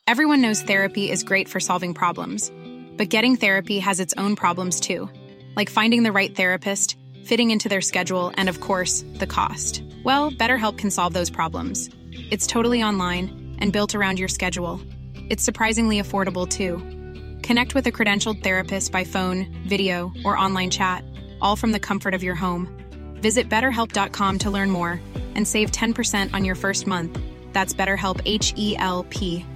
Everyone knows therapy is great for solving problems, but getting therapy has its own problems too, like finding the right therapist, fitting into their schedule, and of course, the cost. Well, BetterHelp can solve those problems. It's totally online and built around your schedule. It's surprisingly affordable too. Connect with a credentialed therapist by phone, video, or online chat, all from the comfort of your home. Visit BetterHelp.com to learn more and save 10% on your first month. That's BetterHelp, H-E-L-P.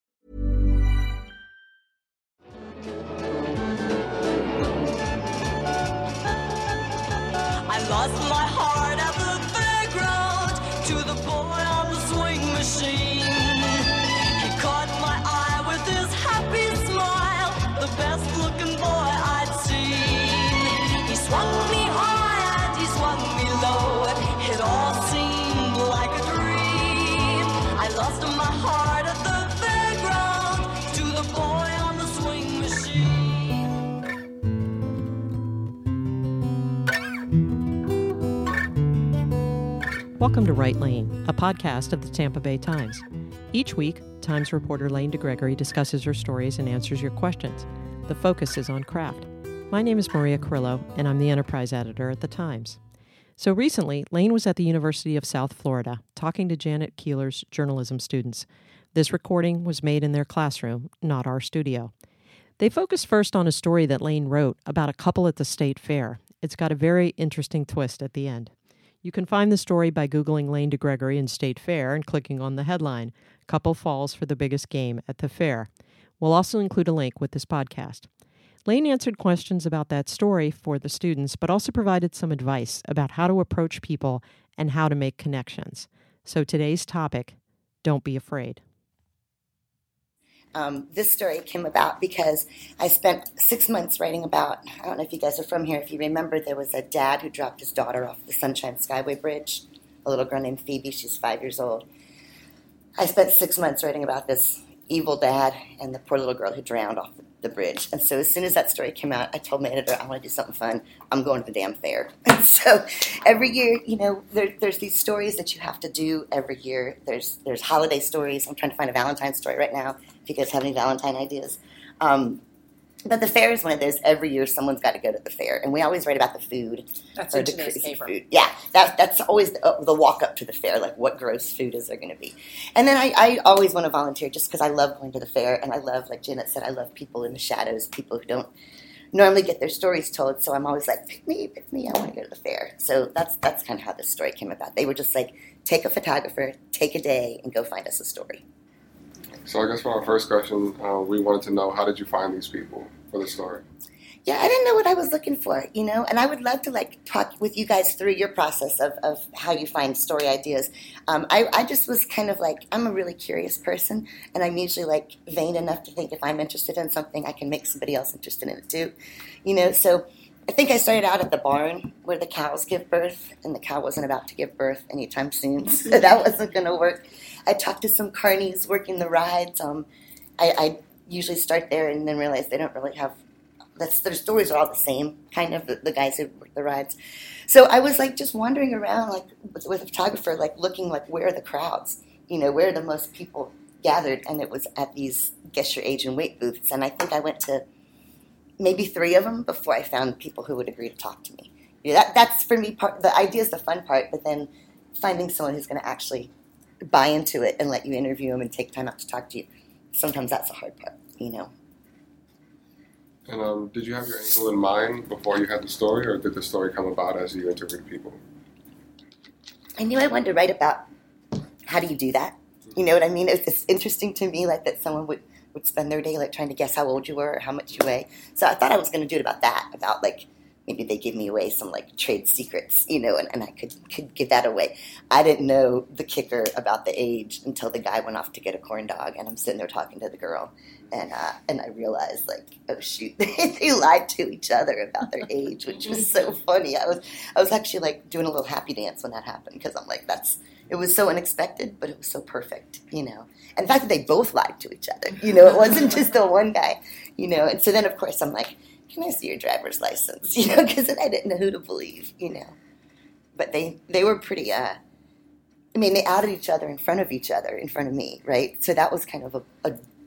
I lost my heart at the fairground to the boy on the swing machine. He caught my eye with his happy smile, the best looking boy I'd seen. He swung me high and he swung me low, it all seemed like a dream. I lost my heart at the fairground to the boy on the swing machine. Welcome to Right Lane, a podcast of the Tampa Bay Times. Each week, Times reporter Lane DeGregory discusses her stories and answers your questions. The focus is on craft. My name is Maria Carrillo, and I'm the enterprise editor at the Times. So recently, Lane was at the University of South Florida talking to Janet Keeler's journalism students. This recording was made in their classroom, not our studio. They focused first on a story that Lane wrote about a couple at the state fair. It's got a very interesting twist at the end. You can find the story by Googling Lane DeGregory and State Fair and clicking on the headline, Couple Falls for the Biggest Game at the Fair. We'll also include a link with this podcast. Lane answered questions about that story for the students, but also provided some advice about how to approach people and how to make connections. So today's topic, don't be afraid. This story came about because I spent 6 months writing about, I don't know if you guys are from here, if you remember, there was a dad who dropped his daughter off the Sunshine Skyway Bridge, a little girl named Phoebe, she's 5 years old. I spent 6 months writing about this evil dad and the poor little girl who drowned off the bridge. And so as soon as that story came out, I told my editor, I want to do something fun. I'm going to the damn fair. And so every year, you know, there's these stories that you have to do every year. There's holiday stories. I'm trying to find a Valentine's story right now, if you guys have any Valentine ideas. But the fair is one of those, every year someone's got to go to the fair. And we always write about the food. That's or in the today's crazy paper. food. Yeah, that's always the walk up to the fair, like what gross food is there going to be. And then I always want to volunteer just because I love going to the fair. And I love, like Janet said, I love people in the shadows, people who don't normally get their stories told. So I'm always like, pick me, I want to go to the fair. So that's kind of how this story came about. They were just like, take a photographer, take a day, and go find us a story. So I guess for our first question, we wanted to know, how did you find these people for the story? Yeah, I didn't know what I was looking for, you know, and I would love to, like, talk with you guys through your process of how you find story ideas. I just was kind of like, I'm a really curious person, and I'm usually, like, vain enough to think if I'm interested in something, I can make somebody else interested in it, too, you know, so I think I started out at the barn where the cows give birth, and the cow wasn't about to give birth anytime soon, so that wasn't going to work. I talked to some carnies working the rides. I usually start there and then realize they don't really have, their stories are all the same, kind of, the guys who work the rides. So I was like just wandering around like with a photographer, like looking like where are the crowds, you know, where are the most people gathered, and it was at these guess your age and weight booths, and I think I went to maybe 3 of them before I found people who would agree to talk to me. You know, that's for me, the idea is the fun part, but then finding someone who's going to actually buy into it and let you interview them and take time out to talk to you, sometimes that's the hard part, you know. And did you have your angle in mind before you had the story, or did the story come about as you interviewed people? I knew I wanted to write about how do you do that. You know what I mean? It's interesting to me, like, that someone would spend their day, like, trying to guess how old you were or how much you weigh. So I thought I was going to do it about that, about, like, maybe they give me away some, like, trade secrets, you know, and I could give that away. I didn't know the kicker about the age until the guy went off to get a corn dog, and I'm sitting there talking to the girl, and I realized, like, oh, shoot, they lied to each other about their age, which was so funny. I was actually, like, doing a little happy dance when that happened, because I'm like, it was so unexpected, but it was so perfect, you know. And the fact that they both lied to each other, you know, it wasn't just the one guy, you know. And so then, of course, I'm like, can I see your driver's license? You know, because then I didn't know who to believe, you know. But they were pretty, they outed each other in front of me, right? So that was kind of a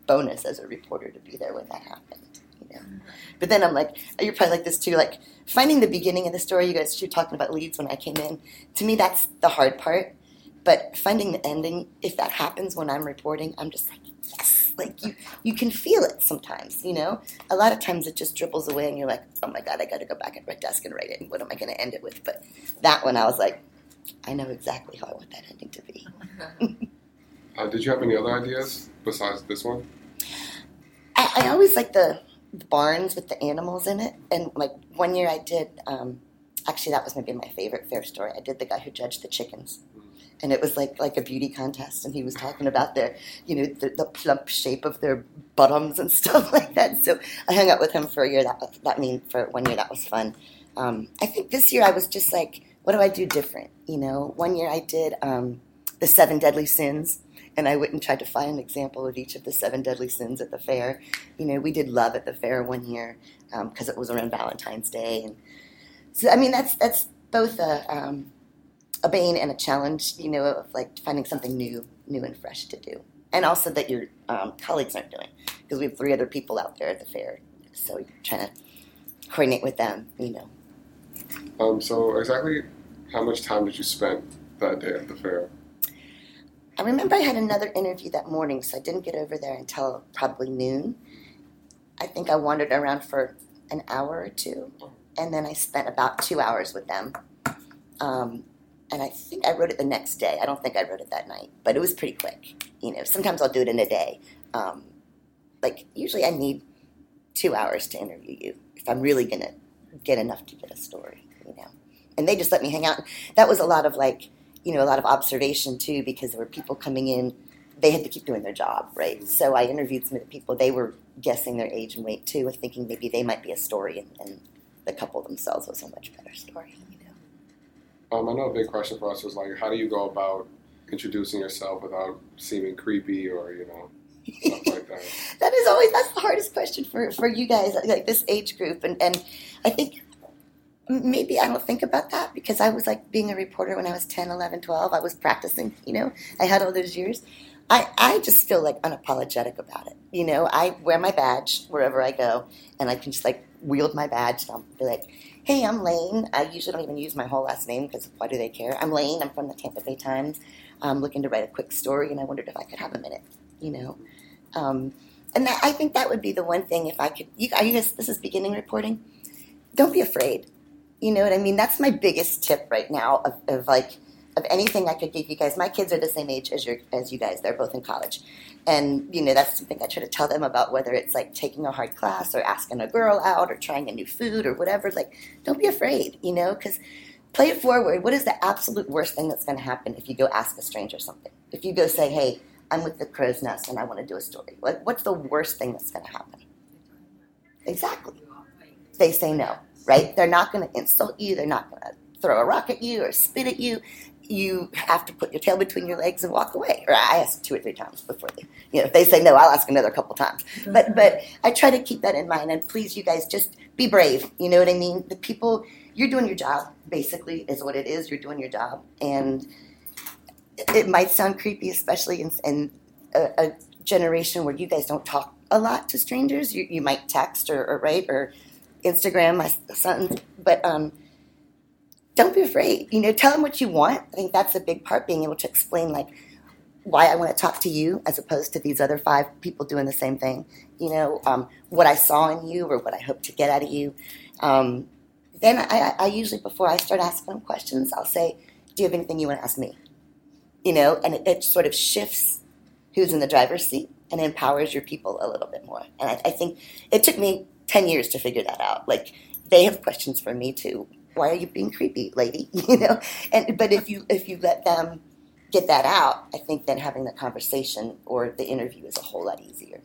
bonus as a reporter to be there when that happened. But then I'm like, you're probably like this too, like finding the beginning of the story. You guys were talking about leads when I came in. To me, that's the hard part. But finding the ending, if that happens when I'm reporting, I'm just like, yes. Like you can feel it sometimes, A lot of times it just dribbles away and you're like, oh my God, I got to go back at my desk and write it. And what am I going to end it with? But that one, I was like, I know exactly how I want that ending to be. Did you have any other ideas besides this one? I always like the barns with the animals in it. And like one year I did, actually that was maybe my favorite fair story. I did the guy who judged the chickens. And it was like a beauty contest, and he was talking about their, the plump shape of their bottoms and stuff like that. So I hung out with him for a year. For 1 year that was fun. I think this year I was just like, what do I do different? 1 year I did the 7 deadly sins, and I went and tried to find an example of each of the 7 deadly sins at the fair. We did love at the fair 1 year because it was around Valentine's Day, and so I mean that's both a bane and a challenge, of like finding something new and fresh to do. And also that your colleagues aren't doing, because we have 3 other people out there at the fair. So you're trying to coordinate with them, So exactly how much time did you spend that day at the fair? I remember I had another interview that morning, so I didn't get over there until probably noon. I think I wandered around for an hour or 2, and then I spent about 2 hours with them. And I think I wrote it the next day. I don't think I wrote it that night, but it was pretty quick. Sometimes I'll do it in a day. Usually I need 2 hours to interview you if I'm really going to get enough to get a story, And they just let me hang out. That was a lot of a lot of observation too, because there were people coming in. They had to keep doing their job, right? So I interviewed some of the people. They were guessing their age and weight too, thinking maybe they might be a story, and the couple themselves was a much better story. I know a big question for us was how do you go about introducing yourself without seeming creepy or, stuff like that? That's the hardest question for you guys, like this age group. And I think maybe I don't think about that because I was being a reporter when I was 10, 11, 12. I was practicing, I had all those years. I just feel unapologetic about it. I wear my badge wherever I go, and I can just wield my badge and I'll be like, hey, I'm Lane. I usually don't even use my whole last name because why do they care? I'm Lane. I'm from the Tampa Bay Times. I'm looking to write a quick story, and I wondered if I could have a minute, And I think that would be the one thing if I could. You guys, this is beginning reporting. Don't be afraid. You know what I mean? That's my biggest tip right now of anything I could give you guys. My kids are the same age as you guys. They're both in college. And, that's something I try to tell them about, whether it's taking a hard class or asking a girl out or trying a new food or whatever. Don't be afraid, because play it forward. What is the absolute worst thing that's going to happen if you go ask a stranger something? If you go say, hey, I'm with the Crow's Nest and I want to do a story. What's the worst thing that's going to happen? Exactly. They say no, right? They're not going to insult you. They're not going to throw a rock at you or spit at you. You have to put your tail between your legs and walk away. Or I ask 2 or 3 times before they, if they say no, I'll ask another couple times. But I try to keep that in mind. And please, you guys, just be brave. You know what I mean? The people, you're doing your job, basically, is what it is. You're doing your job. And it might sound creepy, especially in a generation where you guys don't talk a lot to strangers. You might text or write or Instagram my son. But don't be afraid. Tell them what you want. I think that's a big part, being able to explain why I want to talk to you as opposed to these other 5 people doing the same thing. What I saw in you or what I hope to get out of you. Then I usually, before I start asking them questions, I'll say, do you have anything you want to ask me? And it sort of shifts who's in the driver's seat and empowers your people a little bit more. And I think it took me 10 years to figure that out. They have questions for me too. Why are you being creepy, lady? But if you let them get that out, I think then having the conversation or the interview is a whole lot easier.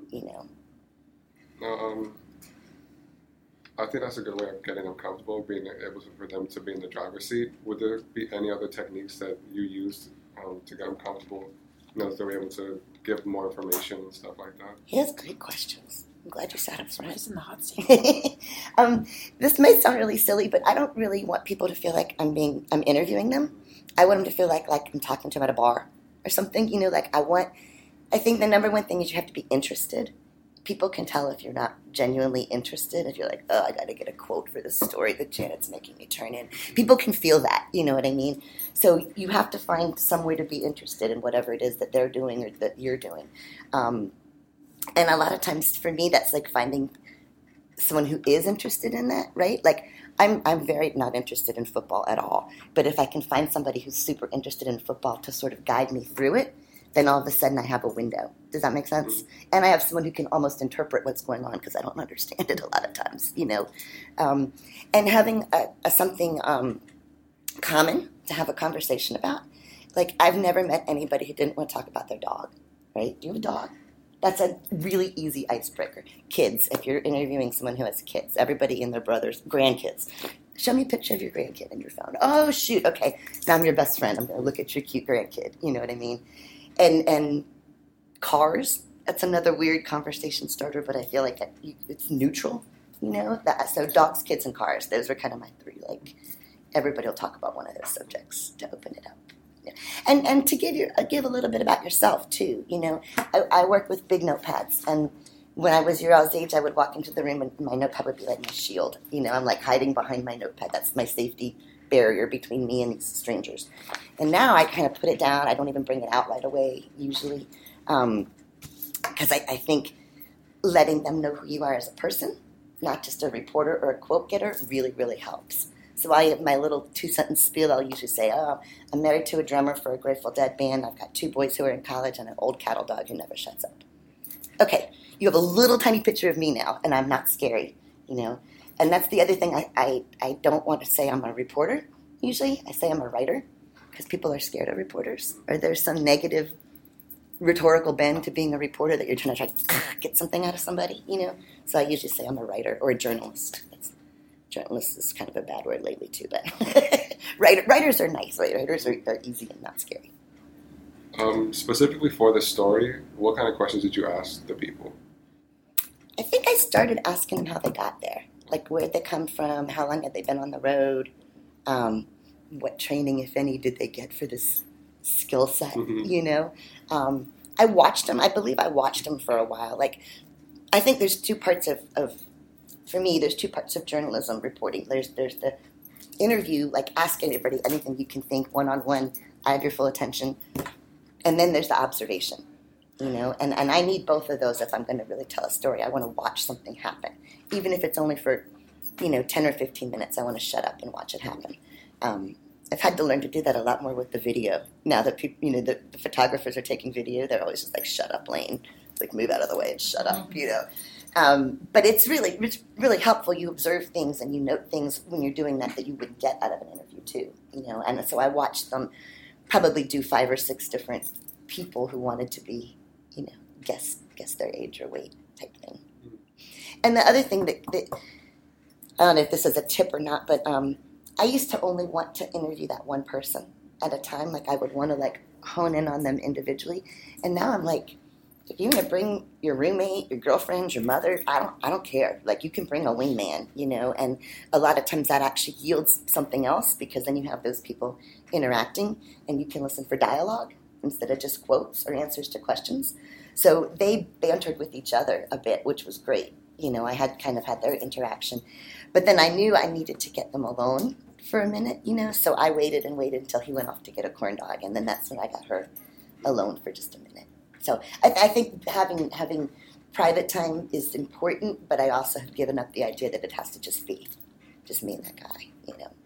I think that's a good way of getting them comfortable, being able for them to be in the driver's seat. Would there be any other techniques that you used to get them comfortable? So they're able to give more information and stuff like that. He has great questions. I'm glad you sat up front. He's in the hot seat. This may sound really silly, but I don't really want people to feel like I'm interviewing them. I want them to feel like I'm talking to them at a bar or something. I think the number one thing is you have to be interested. People can tell if you're not genuinely interested. If you're like, oh, I got to get a quote for this story that Janet's making me turn in. People can feel that, you know what I mean? So you have to find some way to be interested in whatever it is that they're doing or that you're doing. And a lot of times for me, that's like finding someone who is interested in that, right? Like I'm very not interested in football at all. But if I can find somebody who's super interested in football to sort of guide me through it, then all of a sudden I have a window. Does that make sense? Mm-hmm. And I have someone who can almost interpret what's going on because I don't understand it a lot of times, you know. And having something common to have a conversation about. Like, I've never met anybody who didn't want to talk about their dog, right? Do you have a dog? That's a really easy icebreaker. Kids, if you're interviewing someone who has kids, everybody and their brothers, grandkids. Show me a picture of your grandkid in your phone. Oh, shoot, okay. Now I'm your best friend. I'm going to look at your cute grandkid. You know what I mean? And cars, that's another weird conversation starter, but I feel like it's neutral, you know? So dogs, kids, and cars, those are kind of my three. Like, everybody will talk about one of those subjects to open it up. Yeah. And to give a little bit about yourself, too, you know? I work with big notepads, and when I was your all's age, I would walk into the room and my notepad would be like my shield. You know, I'm like hiding behind my notepad. That's my safety barrier between me and these strangers. And now I kind of put it down. I don't even bring it out right away, usually, because I think letting them know who you are as a person, not just a reporter or a quote getter, really, really helps. So I have my little 2-sentence spiel. I'll usually say, oh, I'm married to a drummer for a Grateful Dead band. I've got 2 boys who are in college and an old cattle dog who never shuts up. Okay, you have a little tiny picture of me now, and I'm not scary, you know. And that's the other thing. I don't want to say I'm a reporter, usually. I say I'm a writer, because people are scared of reporters. Or there's some negative rhetorical bend to being a reporter that you're trying to get something out of somebody, you know. So I usually say I'm a writer or a journalist. Journalist is kind of a bad word lately, too, but writers are nice. Writers are easy and not scary. Specifically for this story, what kind of questions did you ask the people? I think I started asking them how they got there. Like, where'd they come from? How long had they been on the road? What training, if any, did they get for this skill set, you know? I watched them. I believe I watched them for a while. Like, I think there's 2 parts for me, there's 2 parts of journalism reporting. There's the interview, like ask anybody anything you can think, one-on-one, I have your full attention. And then there's the observation, you know, and I need both of those if I'm going to really tell a story. I want to watch something happen. Even if it's only for, you know, 10 or 15 minutes, I want to shut up and watch it happen. I've had to learn to do that a lot more with the video. Now that people, you know, the photographers are taking video, they're always just like, shut up, Lane. It's like, move out of the way and shut up, you know. But it's really helpful. You observe things and you note things when you're doing that you would get out of an interview too, you know. And so I watched them probably do 5 or 6 different people who wanted to be, you know, guess their age or weight type thing. And the other thing that I don't know if this is a tip or not, but I used to only want to interview that one person at a time. Like, I would want to like hone in on them individually. And now I'm like, if you're going to bring your roommate, your girlfriend, your mother, I don't care. Like, you can bring a wingman, you know, and a lot of times that actually yields something else because then you have those people interacting and you can listen for dialogue instead of just quotes or answers to questions. So they bantered with each other a bit, which was great. You know, I had kind of had their interaction. But then I knew I needed to get them alone for a minute, you know, so I waited until he went off to get a corn dog, and then that's when I got her alone for just a minute. So I think having private time is important, but I also have given up the idea that it has to just be just me and that guy, you know.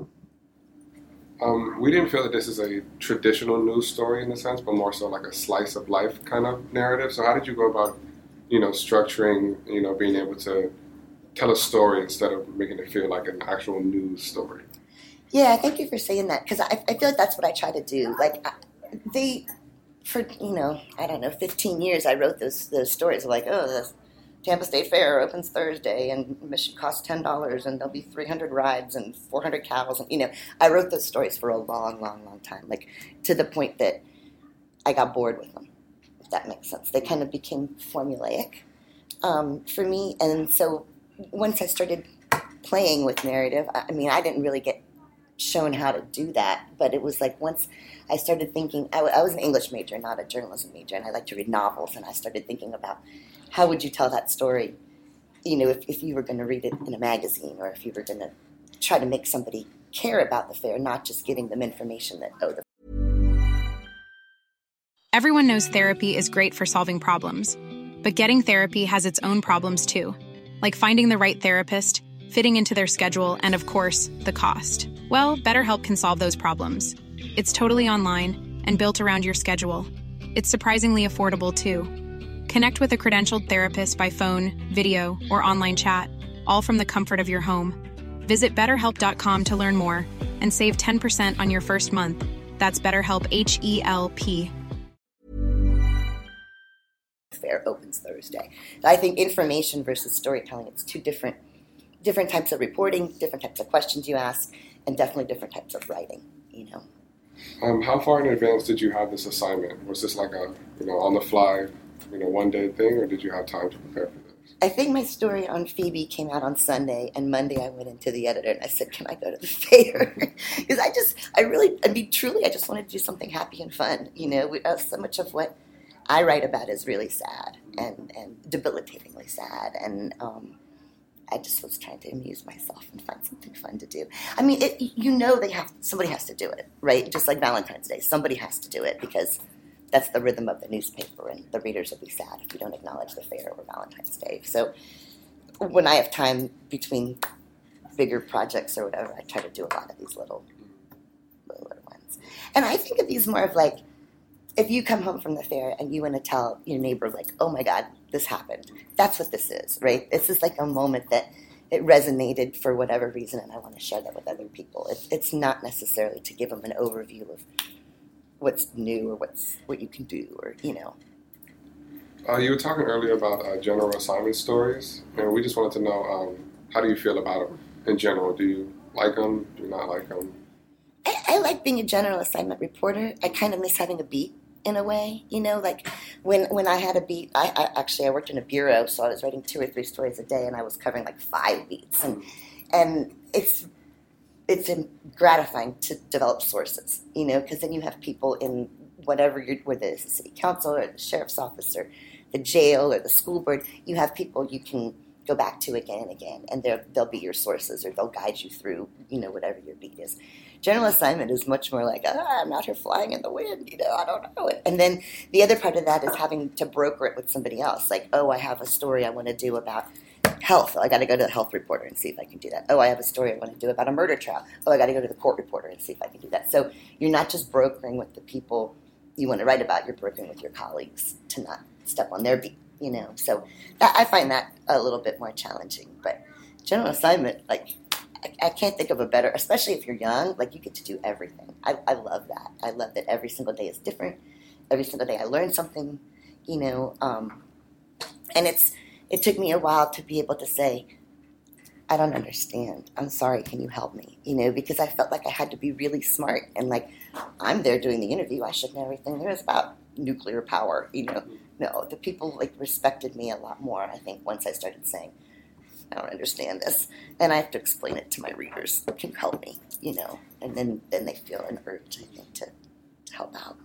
We didn't feel that this is a traditional news story in a sense, but more so like a slice of life kind of narrative. So how did you go about, you know, structuring, you know, being able to tell a story instead of making it feel like an actual news story? Yeah, thank you for saying that, because I feel like that's what I try to do. Like, for, you know, I don't know, 15 years I wrote those stories like, oh, the Tampa State Fair opens Thursday and admission costs $10 and there'll be 300 rides and 400 cows. And, you know, I wrote those stories for a long, long, long time, like to the point that I got bored with them, if that makes sense. They kind of became formulaic for me. And so once I started playing with narrative, I mean, I didn't really get shown how to do that. But it was like once I started thinking, I was an English major, not a journalism major, and I like to read novels, and I started thinking about how would you tell that story, if you were going to read it in a magazine, or if you were going to try to make somebody care about the fair, not just giving them information that, the Everyone knows therapy is great for solving problems, but getting therapy has its own problems too, like finding the right therapist, fitting into their schedule, and of course, the cost. Well, BetterHelp can solve those problems. It's totally online and built around your schedule. It's surprisingly affordable too. Connect with a credentialed therapist by phone, video, or online chat, all from the comfort of your home. Visit BetterHelp.com to learn more and save 10% on your first month. That's BetterHelp, H-E-L-P. Fair opens Thursday. I think information versus storytelling, it's two different types of reporting, different types of questions you ask, and definitely different types of writing, How far in advance did you have this assignment? Was this like a, on the fly, one day thing, or did you have time to prepare for this? I think my story on Phoebe came out on Sunday, and Monday I went into the editor and I said, can I go to the fair? Because I just wanted to do something happy and fun. So much of what I write about is really sad and debilitatingly sad, and I just was trying to amuse myself and find something fun to do. I mean, somebody has to do it, right? Just like Valentine's Day, somebody has to do it because that's the rhythm of the newspaper, and the readers will be sad if you don't acknowledge the fair or Valentine's Day. So when I have time between bigger projects or whatever, I try to do a lot of these little ones. And I think of these more of like, if you come home from the fair and you want to tell your neighbor, like, oh my God, this happened. That's what this is, right? This is like a moment that it resonated for whatever reason, and I want to share that with other people. It's not necessarily to give them an overview of what's new or what you can do, or, You were talking earlier about general assignment stories, and we just wanted to know, how do you feel about them in general? Do you like them? Do you not like them? I like being a general assignment reporter. I kind of miss having a beat in a way, like when I had a beat, I worked in a bureau, so I was writing 2 or 3 stories a day, and I was covering like 5 beats, and it's gratifying to develop sources, because then you have people in whether it's the city council or the sheriff's office or the jail or the school board, you have people you can go back to again and again, and they'll be your sources, or they'll guide you through, whatever your beat is. General assignment is much more like, I'm out here flying in the wind, I don't know it. And then the other part of that is having to broker it with somebody else. Like, I have a story I want to do about health. I got to go to the health reporter and see if I can do that. I have a story I want to do about a murder trial. I got to go to the court reporter and see if I can do that. So you're not just brokering with the people you want to write about, you're brokering with your colleagues to not step on their beat, So I find that a little bit more challenging. But general assignment, like, I can't think of a better, especially if you're young, like you get to do everything. I love that. I love that every single day is different. Every single day I learn something, and it took me a while to be able to say, I don't understand. I'm sorry. Can you help me? Because I felt like I had to be really smart, and like, I'm there doing the interview. I should know everything there is about nuclear power, No, the people like respected me a lot more, I think, once I started saying, I don't understand this, and I have to explain it to my readers who can help me, and then they feel an urge, I think, to help out.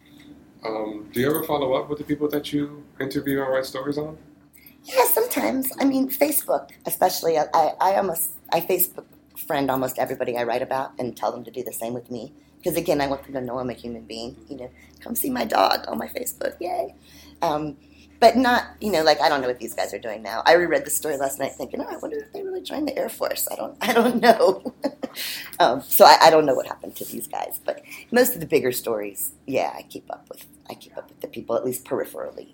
Do you ever follow up with the people that you interview and write stories on? Yeah, sometimes. I mean, Facebook, especially. I Facebook friend almost everybody I write about and tell them to do the same with me. Because again, I want them to know I'm a human being. Come see my dog on my Facebook, yay! But not, like, I don't know what these guys are doing now. I reread the story last night thinking, I wonder if they really joined the Air Force. I don't know. So I don't know what happened to these guys. But most of the bigger stories, yeah, I keep up with the people, at least peripherally,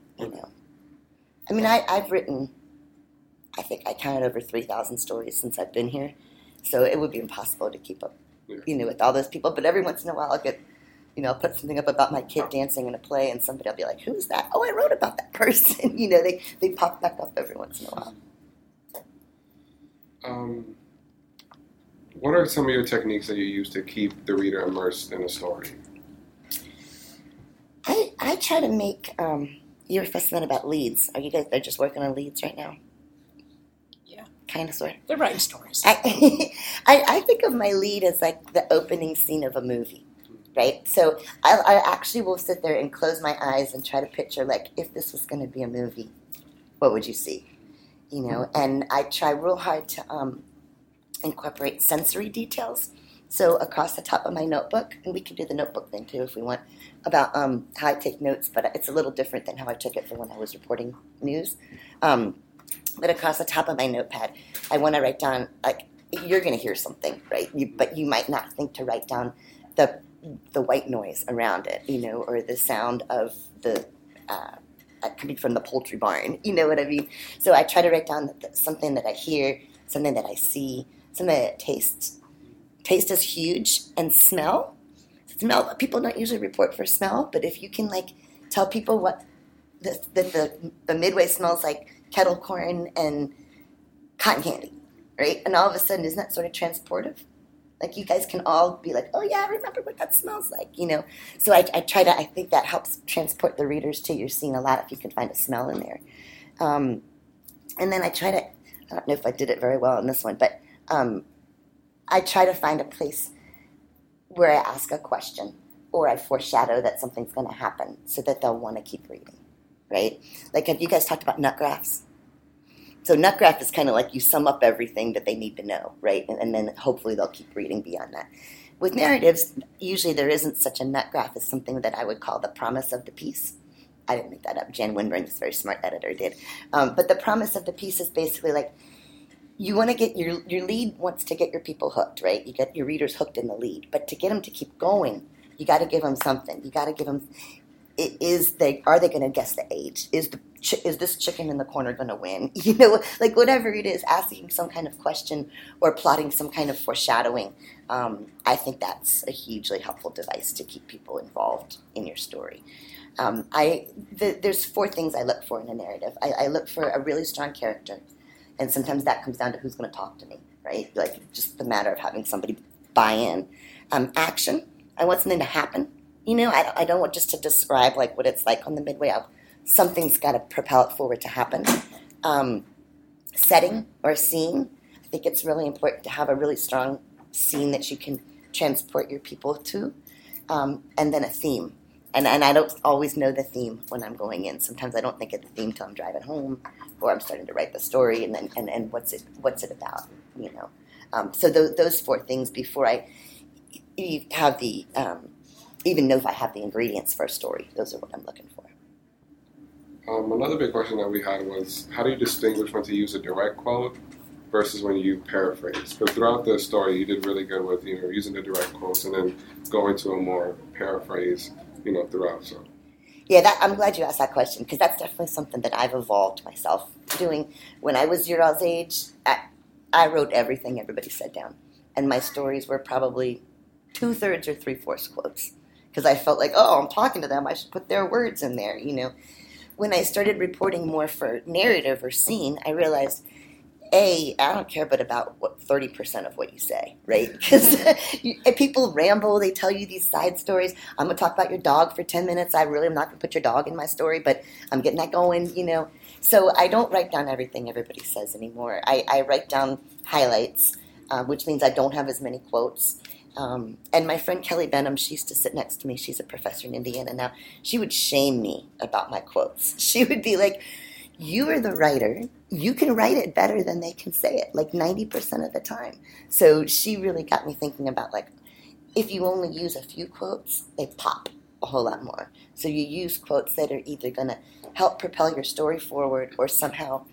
I mean, I've written, I think I counted over 3,000 stories since I've been here. So it would be impossible to keep up, with all those people. But every once in a while I'll get, I'll put something up about my kid dancing in a play, and somebody will be like, who's that? Oh, I wrote about that person. They pop back up every once in a while. What are some of your techniques that you use to keep the reader immersed in a story? I try to make, you were fussing about leads. Are you guys just working on leads right now? Yeah. kind of, sort of. They're writing stories. I think of my lead as like the opening scene of a movie, right? So I actually will sit there and close my eyes and try to picture, like, if this was going to be a movie, what would you see? You know, and I try real hard to incorporate sensory details. So across the top of my notebook, and we can do the notebook thing too if we want, about how I take notes, but it's a little different than how I took it for when I was reporting news. But across the top of my notepad, I want to write down, like, you're going to hear something, right? But you might not think to write down the white noise around it, you know, or the sound of the coming from the poultry barn, you know what I mean? So I try to write down something that I hear, something that I see, something that tastes. Taste is huge, and smell. People don't usually report for smell, but if you can, like, tell people what the Midway smells like, kettle corn and cotton candy, right? And all of a sudden, isn't that sort of transportive? Like, you guys can all be like, oh yeah, I remember what that smells like, you know? So I think that helps transport the readers to your scene a lot if you can find a smell in there. And then I don't know if I did it very well in this one, but I try to find a place where I ask a question or I foreshadow that something's going to happen so that they'll want to keep reading, right? Like, have you guys talked about nut graphs? So nut graph is kind of like you sum up everything that they need to know, right? And then hopefully they'll keep reading beyond that. With narratives, usually there isn't such a nut graph as something that I would call the promise of the piece. I didn't make that up. Jan Winburn, this very smart editor, did. But the promise of the piece is basically like, you want to get your lead wants to get your people hooked, right? You get your readers hooked in the lead. But to get them to keep going, you got to give them something. You got to give them, are they going to guess the age? Is this chicken in the corner going to win? You know, like whatever it is, asking some kind of question or plotting some kind of foreshadowing. I think that's a hugely helpful device to keep people involved in your story. There's 4 things I look for in a narrative. I look for a really strong character. And sometimes that comes down to who's going to talk to me, right? Like, just the matter of having somebody buy in. Action. I want something to happen. You know, I don't want just to describe, like, what it's like on the Midway. Something's got to propel it forward to happen. Setting or scene. I think it's really important to have a really strong scene that you can transport your people to. And then a theme. And I don't always know the theme when I'm going in. Sometimes I don't think of the theme till I'm driving home, or I'm starting to write the story, and then what's it about, you know? So those 4 things before I have even know if I have the ingredients for a story. Those are what I'm looking for. Another big question that we had was, how do you distinguish when to use a direct quote versus when you paraphrase? Because throughout the story, you did really good with using the direct quotes and then going to a more paraphrase, throughout. So. Yeah, I'm glad you asked that question, because that's definitely something that I've evolved myself doing. When I was your all's age, I wrote everything everybody said down. And my stories were probably 2/3 or 3/4 quotes. Because I felt like, I'm talking to them, I should put their words in there, When I started reporting more for narrative or scene, I realized, I don't care but about 30% of what you say, right? Because people ramble, they tell you these side stories. I'm going to talk about your dog for 10 minutes. I really am not going to put your dog in my story, but I'm getting that going, So I don't write down everything everybody says anymore. I write down highlights, which means I don't have as many quotes. And my friend Kelly Benham, she used to sit next to me. She's a professor in Indiana now. She would shame me about my quotes. She would be like, you are the writer. You can write it better than they can say it, like 90% of the time. So she really got me thinking about, like, if you only use a few quotes, they pop a whole lot more. So you use quotes that are either going to help propel your story forward or somehow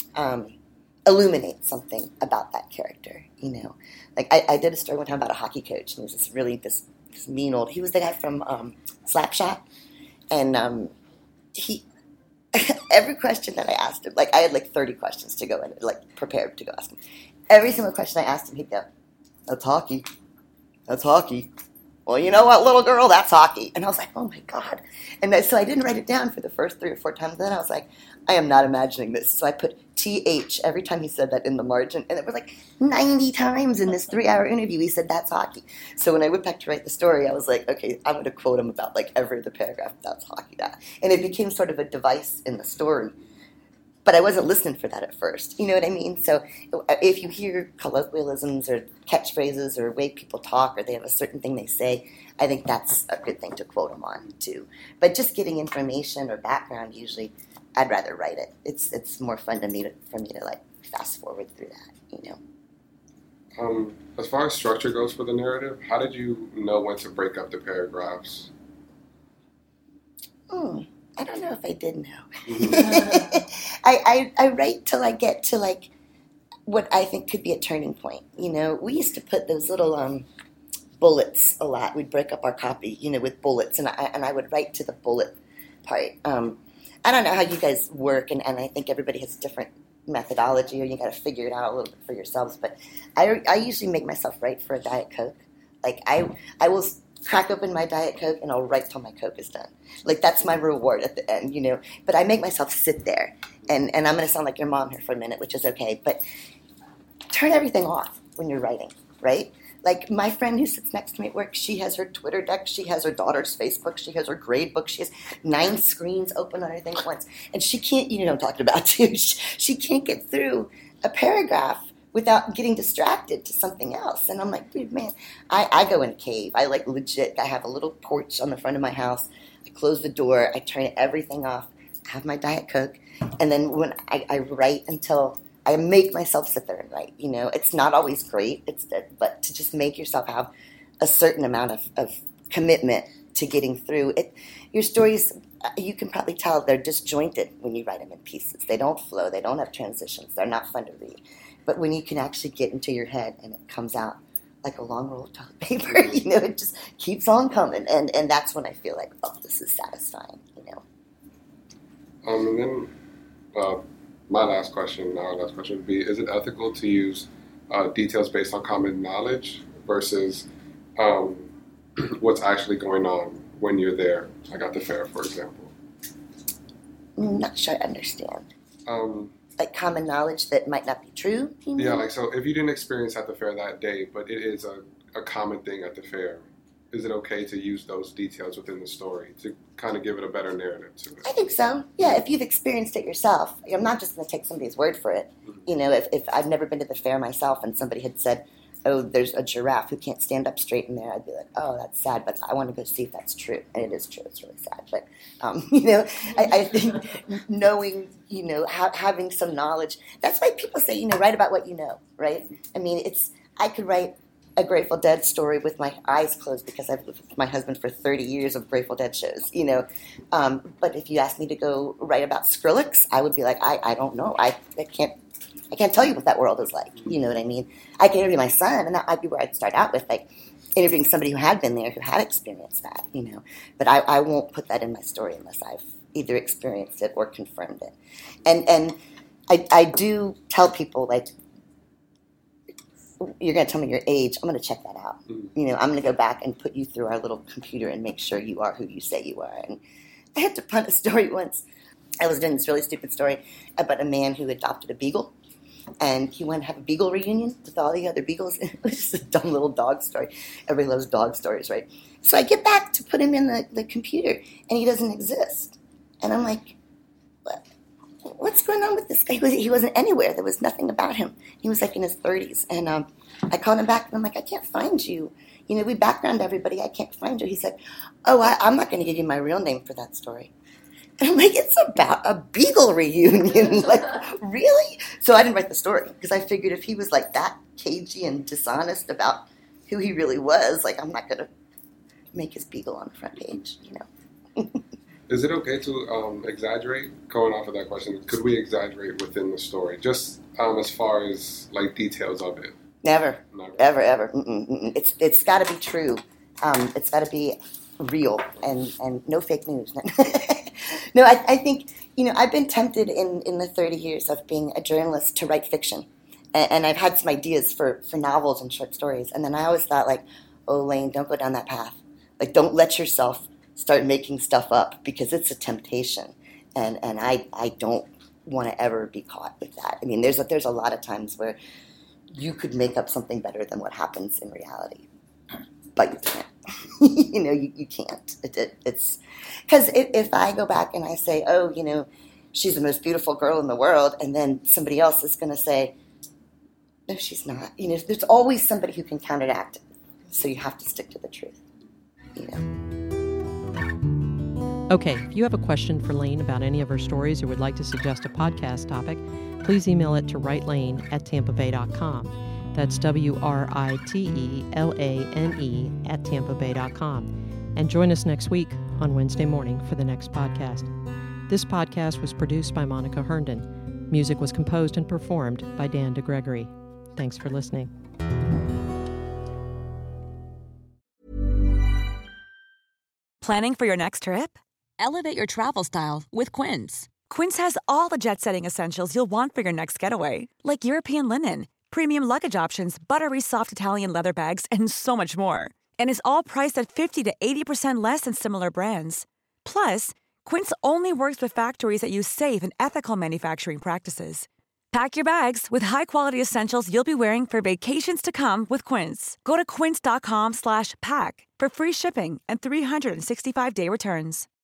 illuminate something about that character, Like, I did a story one time about a hockey coach, and he was this mean old, he was the guy from Slapshot, and he... Every question that I asked him, like I had like 30 questions to go in, like prepared to go ask him. Every single question I asked him, he'd go, "That's hockey. That's hockey." Well, you know what, little girl, that's hockey. And I was like, oh my God. And so I didn't write it down for the first 3 or 4 times. Then I was like, I am not imagining this. So I put TH every time he said that in the margin. And it was like 90 times in this 3-hour interview he said, that's hockey. So when I went back to write the story, I was like, okay, I'm going to quote him about like every other paragraph, that's hockey. That. And it became sort of a device in the story. but I wasn't listening for that at first. You know what I mean? So if you hear colloquialisms or catchphrases or way people talk or they have a certain thing they say, I think that's a good thing to quote them on too. But just getting information or background, usually I'd rather write it. It's more fun for me to like fast forward through that, you know. As far as structure goes for the narrative, how did you know when to break up the paragraphs? I don't know if I did know. Mm-hmm. I write till I get to like what I think could be a turning point. You know, we used to put those little bullets a lot. We'd break up our copy, you know, with bullets, and I would write to the bullet part. I don't know how you guys work, and I think everybody has different methodology, or you got to figure it out a little bit for yourselves. But I usually make myself write for a Diet Coke. Like I will crack open my Diet Coke and I'll write till my Coke is done. Like that's my reward at the end, you know. But I make myself sit there, and I'm going to sound like your mom here for a minute, which is okay. But turn everything off when you're writing, right? Like my friend who sits next to me at work, she has her Twitter deck, she has her daughter's Facebook, she has her grade book, she has 9 screens open on her thing at once. And she can't, you know what I'm talking about too, she can't get through a paragraph without getting distracted to something else. And I'm like, dude, man, I go in a cave. I like legit, I have a little porch on the front of my house. I close the door, I turn everything off, have my Diet Coke, and then when I write until I make myself sit there and write. You know, it's not always great, but to just make yourself have a certain amount of commitment to getting through it. Your stories, you can probably tell they're disjointed when you write them in pieces. They don't flow. They don't have transitions. They're not fun to read. But when you can actually get into your head and it comes out like a long roll of toilet paper, you know, it just keeps on coming. And that's when I feel like, oh, this is satisfying, you know. And then our last question would be, is it ethical to use details based on common knowledge versus what's actually going on when you're there, like at the fair, for example? I'm not sure I understand. Like common knowledge that might not be true? You mean? Yeah, like so if you didn't experience at the fair that day, but it is a common thing at the fair, is it okay to use those details within the story to kind of give it a better narrative to it? I think so. Yeah, if you've experienced it yourself. I'm not just going to take somebody's word for it. Mm-hmm. You know, if I've never been to the fair myself and somebody had said, oh, there's a giraffe who can't stand up straight in there, I'd be like, oh, that's sad, but I want to go see if that's true. And it is true. It's really sad. But, you know, I think knowing, you know, having some knowledge, that's why people say, you know, write about what you know, right? I mean, I could write a Grateful Dead story with my eyes closed because I've lived with my husband for 30 years of Grateful Dead shows, you know. But if you asked me to go write about Skrillex, I would be like, I don't know. I can't tell you what that world is like. You know what I mean? I can interview my son, and that might be where I'd start out with, like interviewing somebody who had been there, who had experienced that, you know. But I won't put that in my story unless I've either experienced it or confirmed it. And I do tell people, like, you're going to tell me your age, I'm going to check that out. You know, I'm going to go back and put you through our little computer and make sure you are who you say you are. And I had to punt a story once. I was doing this really stupid story about a man who adopted a beagle. And he wanted to have a beagle reunion with all the other beagles. It was just a dumb little dog story. Everybody loves dog stories, right? So I get back to put him in the computer, and he doesn't exist. And I'm like, what's going on with this guy? He wasn't anywhere. There was nothing about him. He was like in his 30s. And I called him back, and I'm like, I can't find you. You know, we background everybody. I can't find you. He said, oh, I'm not going to give you my real name for that story. And I'm like, it's about a beagle reunion. Like, really? So I didn't write the story because I figured if he was like that cagey and dishonest about who he really was, like, I'm not going to make his beagle on the front page, you know. Is it okay to exaggerate? Going off of that question, could we exaggerate within the story? Just as far as, like, details of it? Never. Ever. It's got to be true. It's got to be real and no fake news. No, I think, you know, I've been tempted in the 30 years of being a journalist to write fiction. And I've had some ideas for novels and short stories. And then I always thought, like, oh, Lane, don't go down that path. Like, don't let yourself start making stuff up because it's a temptation. And I don't want to ever be caught with that. I mean, there's a lot of times where you could make up something better than what happens in reality. But you can't. You know, you can't. It's because if I go back and I say, oh, you know, she's the most beautiful girl in the world, and then somebody else is going to say, no, she's not. You know, there's always somebody who can counteract it. So you have to stick to the truth, you know. Okay, if you have a question for Lane about any of her stories or would like to suggest a podcast topic, please email it to writelane@tampabay.com. That's WRITELANE@tampabay.com. And join us next week on Wednesday morning for the next podcast. This podcast was produced by Monica Herndon. Music was composed and performed by Dan DeGregory. Thanks for listening. Planning for your next trip? Elevate your travel style with Quince. Quince has all the jet-setting essentials you'll want for your next getaway, like European linen, premium luggage options, buttery soft Italian leather bags, and so much more. And is all priced at 50 to 80% less than similar brands. Plus, Quince only works with factories that use safe and ethical manufacturing practices. Pack your bags with high-quality essentials you'll be wearing for vacations to come with Quince. Go to quince.com/pack for free shipping and 365-day returns.